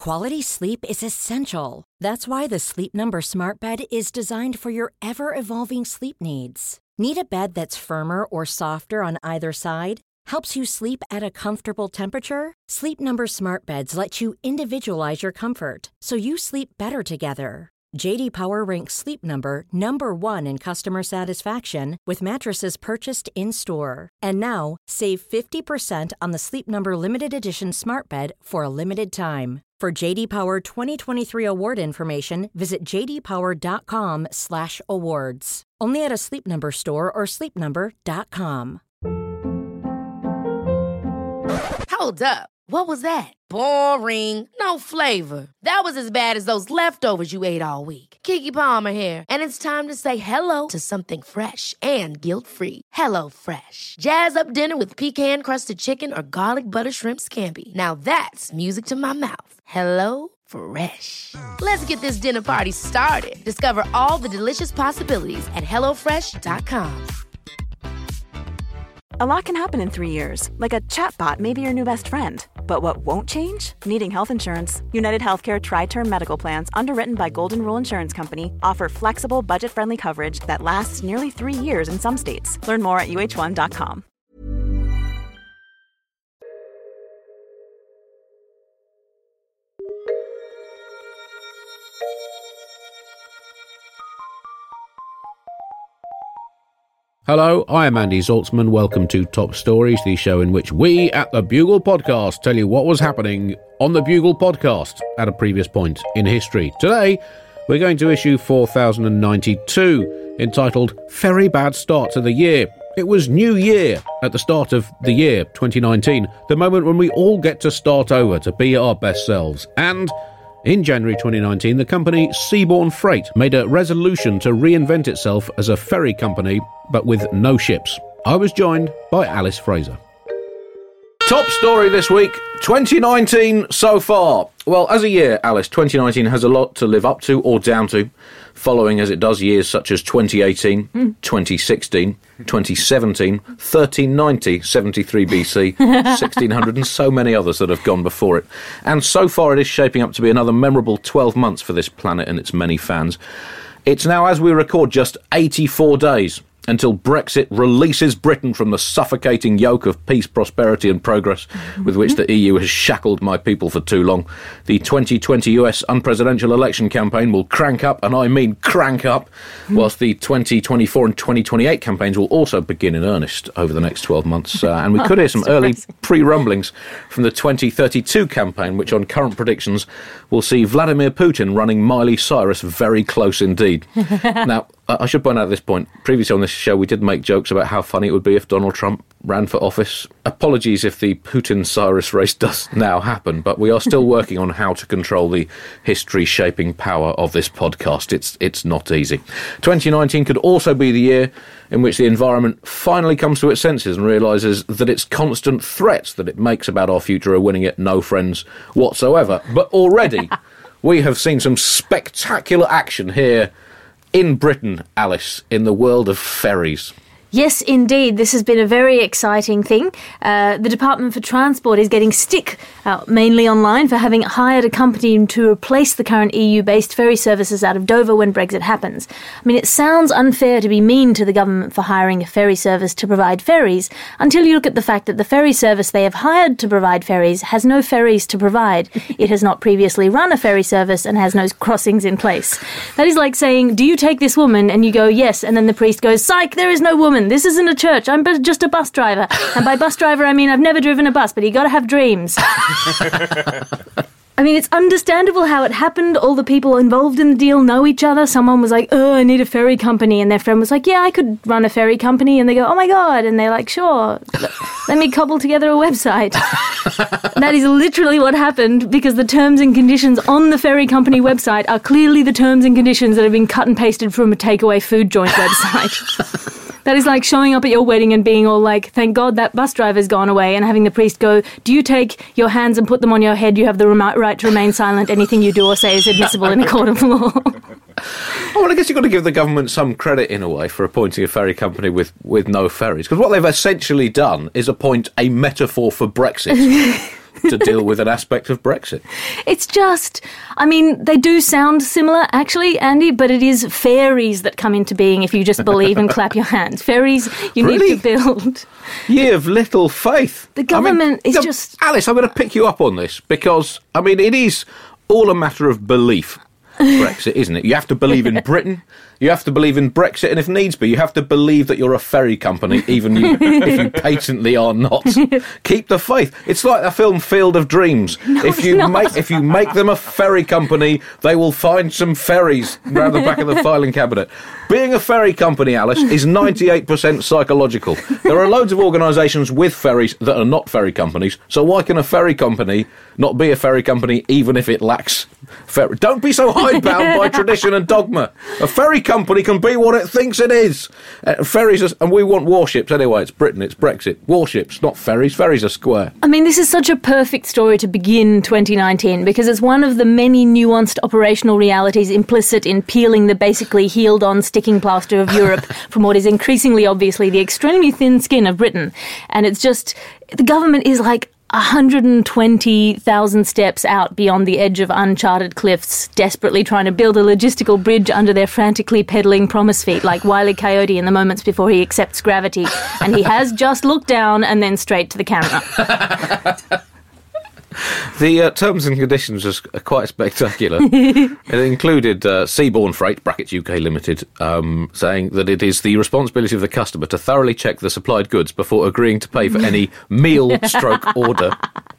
Quality sleep is essential. That's why the Sleep Number Smart Bed is designed for your ever-evolving sleep needs. Need a bed that's firmer or softer on either side? Helps you sleep at a comfortable temperature? Sleep Number Smart Beds let you individualize your comfort, so you sleep better together. J.D. Power ranks Sleep Number number 1 in customer satisfaction with mattresses purchased in-store. And now, save 50% on the Sleep Number Limited Edition Smart Bed for a limited time. For J.D. Power 2023 award information, visit jdpower.com/awards. Only at a Sleep Number store or sleepnumber.com. Hold up. What was that? Boring. No flavor. That was as bad as those leftovers you ate all week. Keke Palmer here, and it's time to say hello to something fresh and guilt-free. Hello Fresh. Jazz up dinner with pecan-crusted chicken or garlic butter shrimp scampi. Now that's music to my mouth. Hello Fresh. Let's get this dinner party started. Discover all the delicious possibilities at hellofresh.com. A lot can happen in 3 years, like a chatbot may be your new best friend. But what won't change? Needing health insurance. United Healthcare Tri-Term Medical Plans, underwritten by Golden Rule Insurance Company, offer flexible, budget-friendly coverage that lasts nearly 3 years in some states. Learn more at uh1.com. Hello, I am Andy Zaltzman. Welcome to Top Stories, the show in which we at the Bugle Podcast tell you what was happening on the Bugle Podcast at a previous point in history. Today, we're going to issue 4092, entitled Very Bad Start to the Year. It was New Year at the start of the year 2019, the moment when we all get to start over to be our best selves. And in January 2019, the company Seabourn Freight made a resolution to reinvent itself as a ferry company, but with no ships. I was joined by Alice Fraser. Top story this week, 2019 so far. Well, as a year, Alice, 2019 has a lot to live up to or down to, following as it does years such as 2018, 2016, 2017, 1390, 73 BC, 1600 and so many others that have gone before it. And so far it is shaping up to be another memorable 12 months for this planet and its many fans. It's now, as we record, just 84 days until Brexit releases Britain from the suffocating yoke of peace, prosperity and progress with which the EU has shackled my people for too long. The 2020 US unpresidential election campaign will crank up, and I mean crank up, whilst the 2024 and 2028 campaigns will also begin in earnest over the next 12 months. And we could hear some early pre-rumblings from the 2032 campaign, which on current predictions will see Vladimir Putin running Miley Cyrus very close indeed. Now, I should point out at this point, previously on this show we did make jokes about how funny it would be if Donald Trump ran for office. Apologies if the Putin-Cyrus race does now happen, but we are still working on how to control the history-shaping power of this podcast. It's not easy. 2019 could also be the year in which the environment finally comes to its senses and realises that its constant threats that it makes about our future are winning it no friends whatsoever. But already we have seen some spectacular action here in Britain, Alice, in the world of ferries. Yes, indeed. This has been a very exciting thing. The Department for Transport is getting stick, mainly online, for having hired a company to replace the current EU-based ferry services out of Dover when Brexit happens. I mean, it sounds unfair to be mean to the government for hiring a ferry service to provide ferries, until you look at the fact that the ferry service they have hired to provide ferries has no ferries to provide. It has not previously run a ferry service and has no crossings in place. That is like saying, do you take this woman? And you go, yes. And then the priest goes, psych, there is no woman. This isn't a church. I'm just a bus driver. And by bus driver, I mean I've never driven a bus, but you got to have dreams. I mean, it's understandable how it happened. All the people involved in the deal know each other. Someone was like, oh, I need a ferry company. And their friend was like, yeah, I could run a ferry company. And they go, oh, my God. And they're like, sure, let me cobble together a website. That is literally what happened, because the terms and conditions on the ferry company website are clearly the terms and conditions that have been cut and pasted from a takeaway food joint website. That is like showing up at your wedding and being all like, thank God that bus driver's gone away, and having the priest go, do you take your hands and put them on your head? You have the right to remain silent. Anything you do or say is admissible in a court of law. Oh, well, I guess you've got to give the government some credit, in a way, for appointing a ferry company with no ferries. Because what they've essentially done is appoint a metaphor for Brexit. to deal with an aspect of Brexit. It's just, I mean, they do sound similar, actually, Andy, but it is ferries that come into being if you just believe and clap your hands. Ferries you Really? need to build. Ye of little faith. The government is just... Alice, I'm going to pick you up on this because, I mean, it is all a matter of belief, Brexit, isn't it? You have to believe in Britain, you have to believe in Brexit, and if needs be, you have to believe that you're a ferry company, even if you patently are not. Keep the faith. It's like the film Field of Dreams. No, if you make them a ferry company, they will find some ferries around the back of the filing cabinet. Being a ferry company, Alice, is 98% psychological. There are loads of organisations with ferries that are not ferry companies, so why can a ferry company not be a ferry company even if it lacks ferry? Don't be so hidebound by tradition and dogma. A ferry company can be what it thinks it is. Ferries are, and we want warships anyway. It's Britain, it's Brexit. Warships, not ferries. Ferries are square. I mean, this is such a perfect story to begin 2019 because it's one of the many nuanced operational realities implicit in peeling the basically healed-on sticking plaster of Europe from what is increasingly obviously the extremely thin skin of Britain. And it's just, the government is like 120,000 steps out beyond the edge of uncharted cliffs, desperately trying to build a logistical bridge under their frantically pedalling promise feet, like Wile E. Coyote in the moments before he accepts gravity. And he has just looked down and then straight to the camera. The terms and conditions are quite spectacular. It included Seaborne Freight, brackets UK Limited, saying that it is the responsibility of the customer to thoroughly check the supplied goods before agreeing to pay for any meal/order.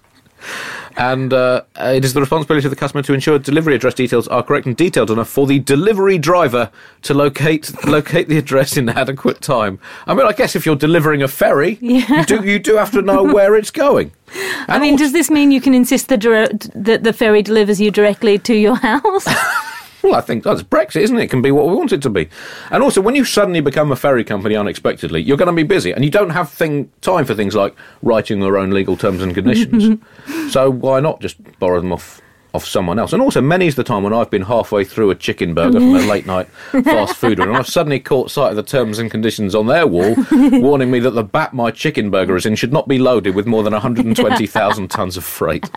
And it is the responsibility of the customer to ensure delivery address details are correct and detailed enough for the delivery driver to locate the address in adequate time. I mean, I guess if you're delivering a ferry, you do have to know where it's going. And I mean, does this mean you can insist that the ferry delivers you directly to your house? Well, I think that's Brexit, isn't it? It can be what we want it to be. And also, when you suddenly become a ferry company unexpectedly, you're going to be busy, and you don't have time for things like writing your own legal terms and conditions. So why not just borrow them off someone else? And also, many's the time when I've been halfway through a chicken burger from a late-night fast food and I've suddenly caught sight of the terms and conditions on their wall, warning me that the bat my chicken burger is in should not be loaded with more than 120,000 tonnes of freight.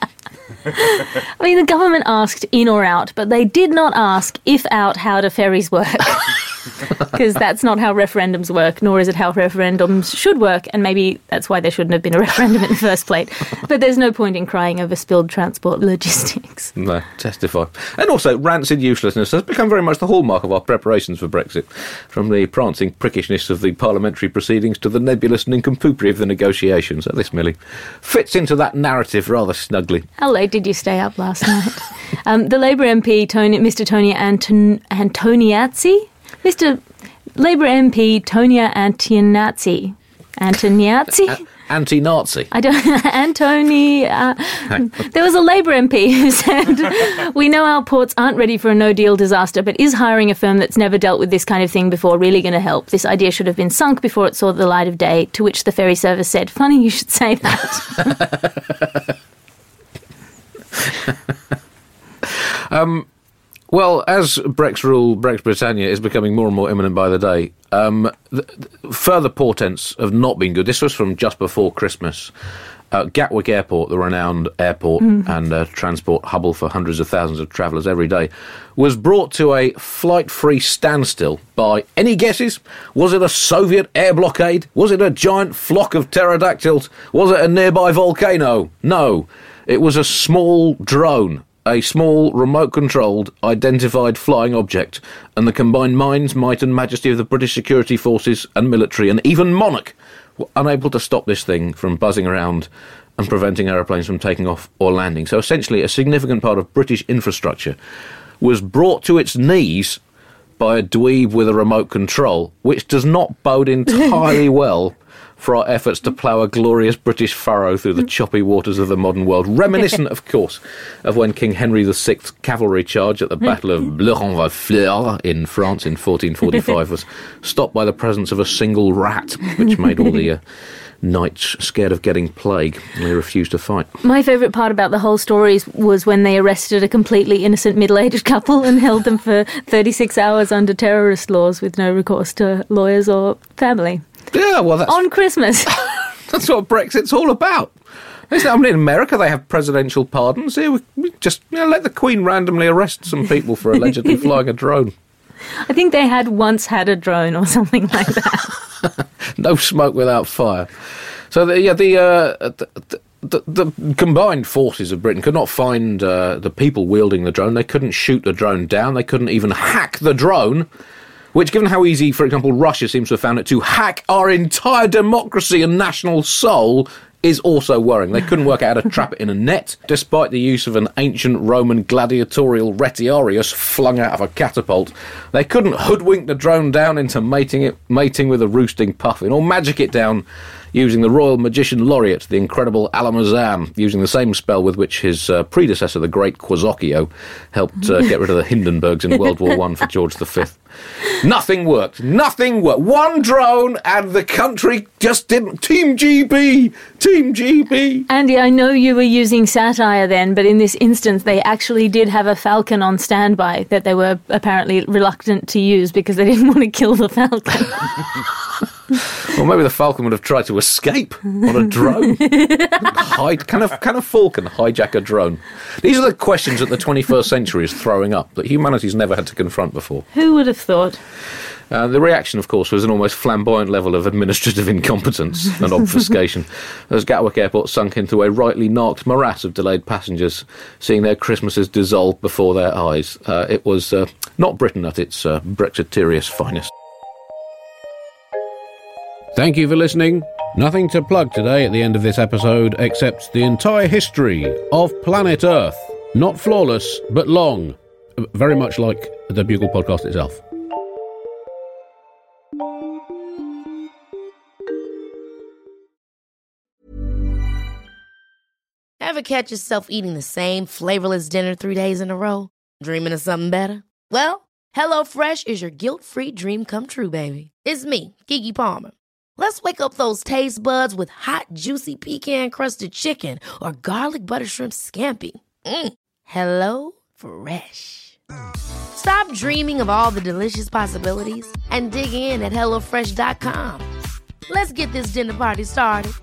I mean, the government asked in or out, but they did not ask if out how do ferries work. Because that's not how referendums work, nor is it how referendums should work, and maybe that's why there shouldn't have been a referendum in the first place. But there's no point in crying over spilled transport logistics. No, testify. And also, rancid uselessness has become very much the hallmark of our preparations for Brexit, from the prancing prickishness of the parliamentary proceedings to the nebulous nincompoopry of the negotiations. So this merely fits into that narrative rather snugly. How late did you stay up last night? The Labour MP, Mr. Tony Antoniazzi? Mr. Labour MP Tonia Antoniazzi. Anti-Nazi. I don't... Antony... there was a Labour MP who said, we know our ports aren't ready for a no-deal disaster, but is hiring a firm that's never dealt with this kind of thing before really going to help? This idea should have been sunk before it saw the light of day, to which the ferry service said, funny you should say that. Well, as Brex rule, Brex Britannia is becoming more and more imminent by the day, further portents have not been good. This was from just before Christmas. Gatwick Airport, the renowned airport and transport hub for hundreds of thousands of travellers every day, was brought to a flight-free standstill by, any guesses? Was it a Soviet air blockade? Was it a giant flock of pterodactyls? Was it a nearby volcano? No, it was a small drone. A small, remote-controlled, identified flying object, and the combined minds, might and majesty of the British security forces and military, and even monarch, were unable to stop this thing from buzzing around and preventing aeroplanes from taking off or landing. So essentially, a significant part of British infrastructure was brought to its knees by a dweeb with a remote control, which does not bode entirely well for our efforts to plough a glorious British furrow through the choppy waters of the modern world. Reminiscent, of course, of when King Henry VI's cavalry charge at the Battle of Le-Renfleur in France in 1445 was stopped by the presence of a single rat, which made all the knights scared of getting plague, and they refused to fight. My favourite part about the whole story was when they arrested a completely innocent middle-aged couple and held them for 36 hours under terrorist laws with no recourse to lawyers or family. Yeah, well, that's... On Christmas. That's what Brexit's all about. I mean, in America, they have presidential pardons. Here, we just let the Queen randomly arrest some people for allegedly flying a drone. I think they had once had a drone or something like that. No smoke without fire. So, the combined forces of Britain could not find the people wielding the drone. They couldn't shoot the drone down. They couldn't even hack the drone, which, given how easy, for example, Russia seems to have found it to hack our entire democracy and national soul, is also worrying. They couldn't work out how to trap it in a net, despite the use of an ancient Roman gladiatorial retiarius flung out of a catapult. They couldn't hoodwink the drone down into mating with a roosting puffin, or magic it down using the Royal Magician Laureate, the incredible Alakazam, using the same spell with which his predecessor, the great Quasocchio, helped get rid of the Hindenburgs in World War I for George V. Nothing worked. Nothing worked. One drone and the country just didn't. Team GB! Team GB! Andy, I know you were using satire then, but in this instance they actually did have a falcon on standby that they were apparently reluctant to use because they didn't want to kill the falcon. Well, maybe the falcon would have tried to escape on a drone. Can a falcon hijack a drone? These are the questions that the 21st century is throwing up that humanity's never had to confront before. Who would have thought? The reaction, of course, was an almost flamboyant level of administrative incompetence and obfuscation as Gatwick Airport sunk into a rightly narked morass of delayed passengers, seeing their Christmases dissolve before their eyes. It was not Britain at its Brexiteerious finest. Thank you for listening. Nothing to plug today at the end of this episode except the entire history of planet Earth. Not flawless, but long. Very much like the Bugle podcast itself. Ever catch yourself eating the same flavorless dinner 3 days in a row? Dreaming of something better? Well, HelloFresh is your guilt-free dream come true, baby. It's me, Keke Palmer. Let's wake up those taste buds with hot, juicy pecan-crusted chicken or garlic butter shrimp scampi. Hello Fresh. Stop dreaming of all the delicious possibilities and dig in at HelloFresh.com. Let's get this dinner party started.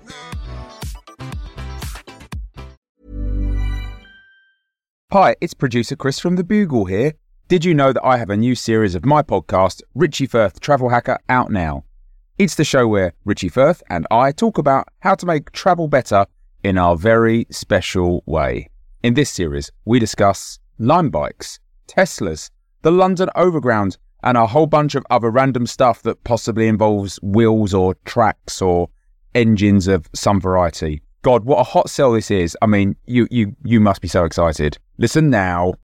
Hi, it's producer Chris from The Bugle here. Did you know that I have a new series of my podcast, Richie Firth Travel Hacker, out now? It's the show where Richie Firth and I talk about how to make travel better in our very special way. In this series, we discuss Lime bikes, Teslas, the London Overground, and a whole bunch of other random stuff that possibly involves wheels or tracks or engines of some variety. God, what a hot sell this is. I mean, you must be so excited. Listen now.